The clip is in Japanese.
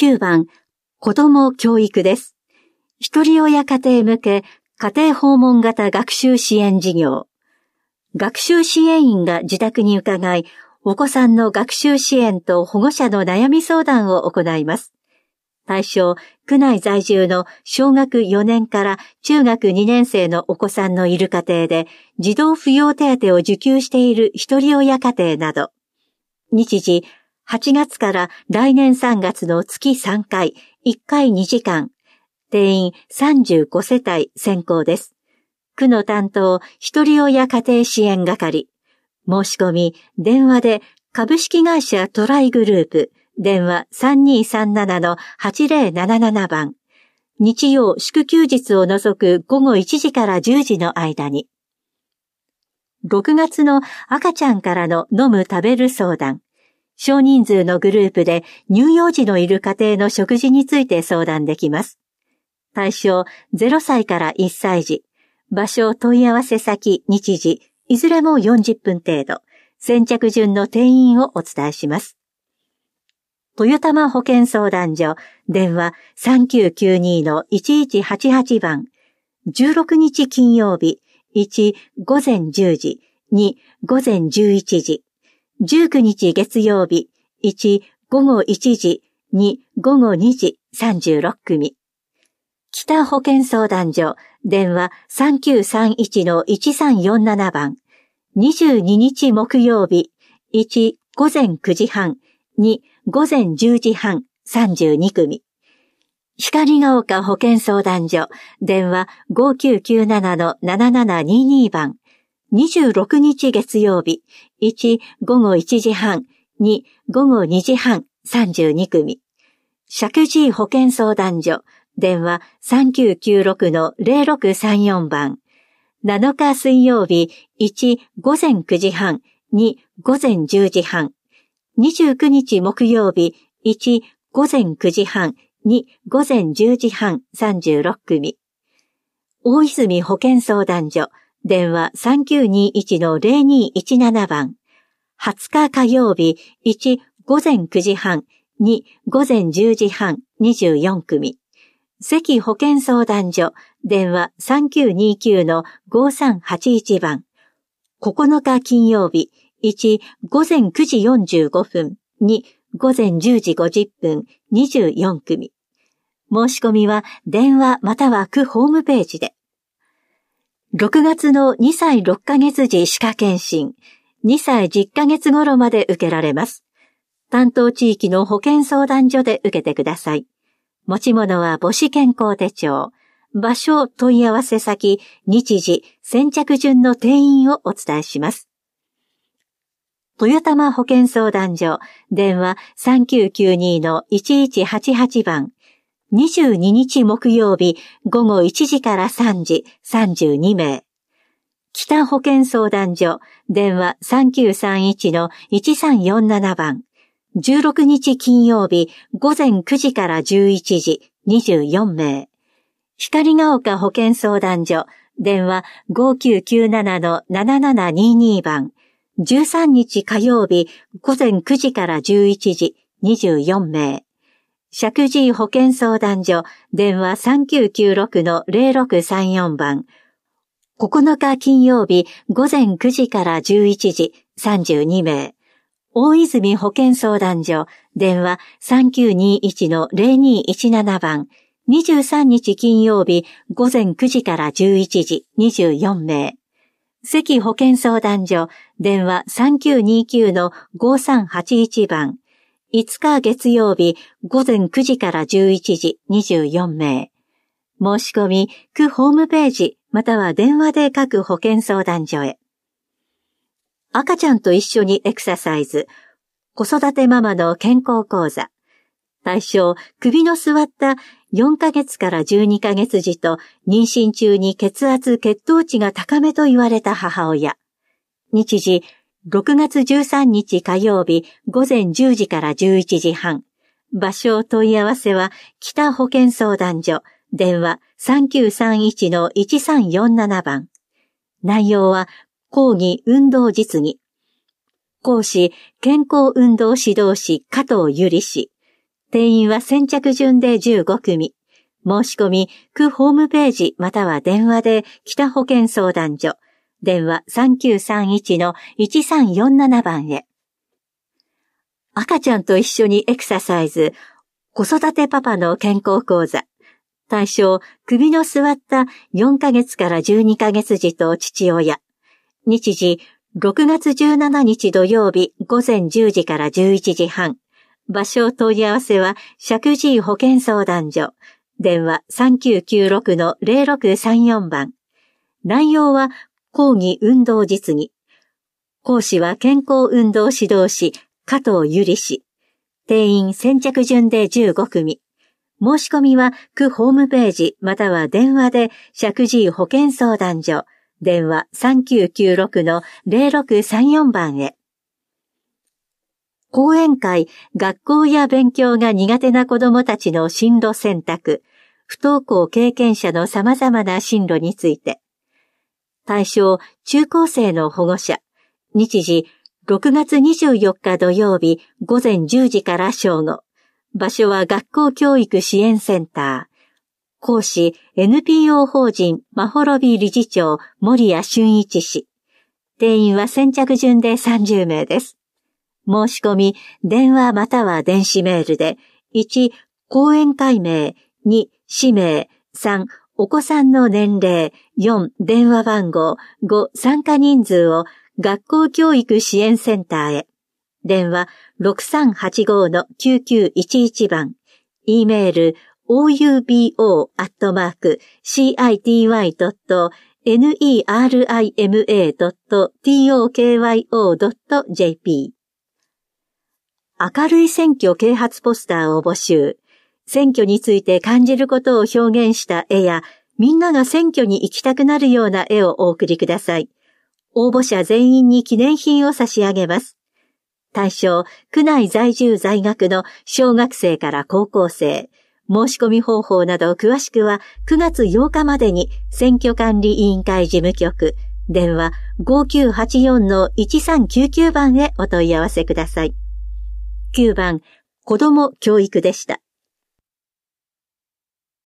9番、子ども教育です。一人親家庭向け家庭訪問型学習支援事業。学習支援員が自宅に伺い、お子さんの学習支援と保護者の悩み相談を行います。対象、区内在住の小学4年から中学2年生のお子さんのいる家庭で、児童扶養手当を受給している一人親家庭など。日時、8月から来年3月の月3回、1回2時間。定員35世帯先行です。区の担当、一人親家庭支援係。申し込み、電話で株式会社トライグループ。電話 3237-8077 番。日曜祝休日を除く午後1時から10時の間に。6月の赤ちゃんからの飲む食べる相談。少人数のグループで乳幼児のいる家庭の食事について相談できます。対象0歳から1歳児。場所問い合わせ先日時。いずれも40分程度。先着順の定員をお伝えします。豊玉保健相談所、電話 3992-1188 番。16日金曜日、1、午前10時、2、午前11時。19日月曜日、1、午後1時、2、午後2時、36組。北保健相談所、電話 3931-1347 番。22日木曜日、1、午前9時半、2、午前10時半、32組。光が丘保健相談所、電話 5997-7722 番。26日月曜日、1、午後1時半、2、午後2時半、32組。石神井保健相談所、電話 3996-0634 番。7日水曜日、1、午前9時半、2、午前10時半。29日木曜日、1、午前9時半、2、午前10時半、36組。大泉保健相談所、電話 3921-0217 番。20日火曜日、1、午前9時半、2、午前10時半、24組。関保健相談所、電話 3929-5381 番。9日金曜日、1、午前9時45分、2、午前10時50分、24組。申し込みは電話または区ホームページで。6月の2歳6ヶ月時歯科検診、2歳10ヶ月頃まで受けられます。担当地域の保健相談所で受けてください。持ち物は母子健康手帳。場所、問い合わせ先、日時、先着順の定員をお伝えします。豊玉保健相談所、電話 3992-1188 番。22日木曜日、午後1時から3時、32名。北保健相談所、電話 3931-1347 番。16日金曜日、午前9時から11時、24名。光が丘保健相談所、電話 5997-7722 番。13日火曜日、午前9時から11時、24名。石神井保健相談所、電話 3996-0634 番。9日金曜日、午前9時から11時、32名。大泉保健相談所、電話 3921-0217 番。23日金曜日、午前9時から11時、24名。関保健相談所、電話 3929-5381 番。5日月曜日、午前9時から11時、24名。申し込み、区ホームページ、または電話で各保健相談所へ。赤ちゃんと一緒にエクササイズ。子育てママの健康講座。対象、首の座った4ヶ月から12ヶ月児と妊娠中に血圧・血糖値が高めと言われた母親。日時、6月13日火曜日午前10時から11時半。場所問い合わせは北保健相談所。電話 3931-1347 番。内容は講義運動実技。講師健康運動指導士加藤ゆり氏。 定員は先着順で15組。申し込み、区ホームページまたは電話で北保健相談所。電話 3931-1347 番へ。赤ちゃんと一緒にエクササイズ。子育てパパの健康講座。対象、首の座った4ヶ月から12ヶ月児と父親。日時、6月17日土曜日午前10時から11時半。場所問い合わせは、石神井保健相談所。電話 3996-0634 番。内容は、講義運動実技。講師は健康運動指導士、加藤ゆり氏。定員先着順で15組。申し込みは区ホームページまたは電話で石神井保健相談所。電話 3996-0634 番へ。講演会、学校や勉強が苦手な子どもたちの進路選択、不登校経験者の様々な進路について。対象、中高生の保護者。日時、6月24日土曜日午前10時から正午。場所は学校教育支援センター。講師、NPO 法人まほろび理事長森谷俊一氏。定員は先着順で30名です。申し込み、電話または電子メールで、1、講演会名、2、氏名、3、お子さんの年齢、4、電話番号、5、参加人数を学校教育支援センターへ。電話 6385-9911 番。E メール oubo@city.nerima.tokyo.jp。明るい選挙啓発ポスターを募集。選挙について感じることを表現した絵や、みんなが選挙に行きたくなるような絵をお送りください。応募者全員に記念品を差し上げます。対象、区内在住在学の小学生から高校生。申し込み方法など詳しくは9月8日までに選挙管理委員会事務局、電話 5984-1399 番へお問い合わせください。9番、子ども教育でした。